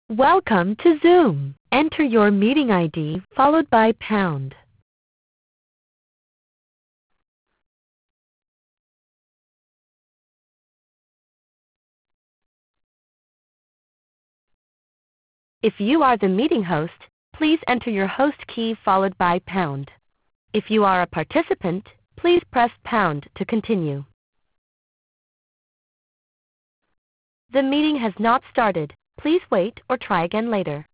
Welcome to Zoom. Enter your meeting ID followed by pound. If you are the meeting host, please enter your host key followed by pound. If you are a participant, please press pound to continue. The meeting has not started. Please wait or try again later.